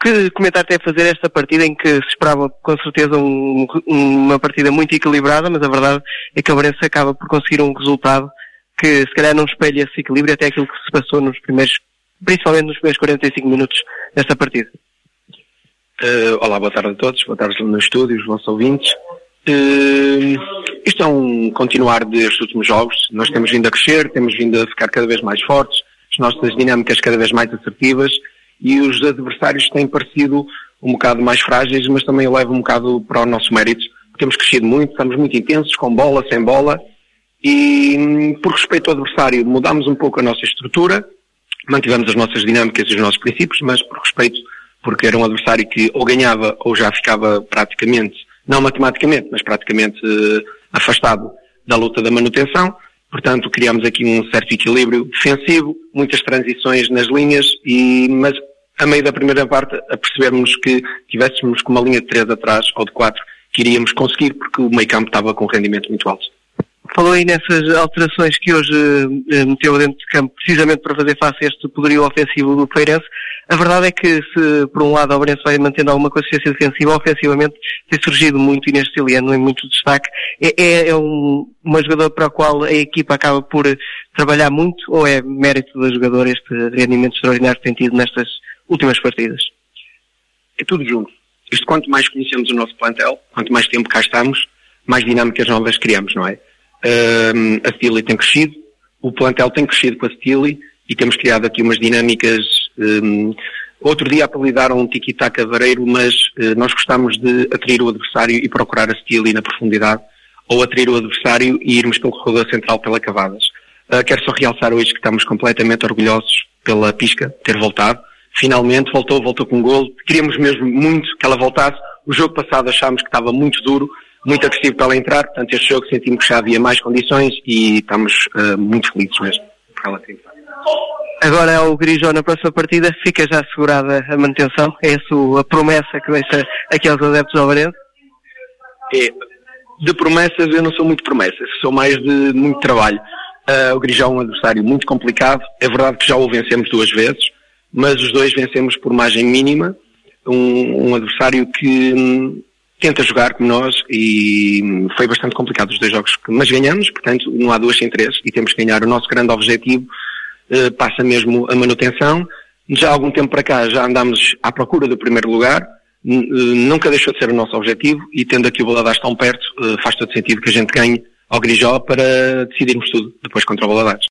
Que comentário tem a fazer esta partida em que se esperava com certeza uma partida muito equilibrada, mas a verdade é que a Ourense acaba por conseguir um resultado que se calhar não espelha esse equilíbrio até aquilo que se passou principalmente nos primeiros 45 minutos desta partida. Olá, boa tarde a todos, boa tarde no estúdio, os vossos ouvintes. Isto é um continuar destes últimos jogos. Nós temos vindo a crescer, temos vindo a ficar cada vez mais fortes, as nossas dinâmicas cada vez mais assertivas, e os adversários têm parecido um bocado mais frágeis, mas também levam um bocado para o nosso mérito. Temos crescido muito, estamos muito intensos, com bola, sem bola, e por respeito ao adversário mudámos um pouco a nossa estrutura, mantivemos as nossas dinâmicas e os nossos princípios, mas por respeito, porque era um adversário que ou ganhava ou já ficava praticamente, não matematicamente, mas praticamente afastado da luta da manutenção. Portanto, criámos aqui um certo equilíbrio defensivo, muitas transições nas linhas, mas a meio da primeira parte a percebermos que tivéssemos com uma linha de 3 atrás ou de 4, que iríamos conseguir, porque o meio campo estava com um rendimento muito alto. Falou aí nessas alterações que hoje meteu dentro de campo, precisamente para fazer face a este poderio ofensivo do Feirense. A verdade é que se, por um lado, a Ourense vai mantendo alguma consistência defensiva, ofensivamente tem surgido muito Inês Ceciliano em muito destaque. É uma jogadora para a qual a equipa acaba por trabalhar muito, ou é mérito da jogadora este rendimento extraordinário que tem tido nestas últimas partidas? É tudo junto. Isto, quanto mais conhecemos o nosso plantel, quanto mais tempo cá estamos, mais dinâmicas novas criamos, não é? A Steely tem crescido, o plantel tem crescido com a Steely e temos criado aqui umas dinâmicas. Outro dia apelidaram um tiki-taka vareiro, mas nós gostamos de atrair o adversário e procurar a Steely na profundidade, ou atrair o adversário e irmos pelo corredor central pela Cavadas. Quero só realçar hoje que estamos completamente orgulhosos pela Pisca ter voltado. Finalmente voltou com um golo. Queríamos mesmo muito que ela voltasse. O jogo passado achámos que estava muito duro, muito agressivo para ela entrar, portanto este jogo sentimos que já havia mais condições e estamos muito felizes mesmo por ela ter entrado. Agora é o Grijó na próxima partida, fica já assegurada a manutenção? É essa a promessa que deixa aqui aos adeptos ao Ourense? De promessas eu não sou muito promessas, sou mais de muito trabalho. O Grijó é um adversário muito complicado, é verdade que já o vencemos 2 vezes, mas os 2 vencemos por margem mínima, um adversário que tenta jogar como nós e foi bastante complicado os 2 jogos, mas ganhamos, portanto não há 2 sem 3 e temos que ganhar. O nosso grande objetivo passa mesmo a manutenção. Já há algum tempo para cá já andámos à procura do primeiro lugar, nunca deixou de ser o nosso objetivo e tendo aqui o Valadares tão perto, faz todo sentido que a gente ganhe ao Grijó para decidirmos tudo depois contra o Valadares.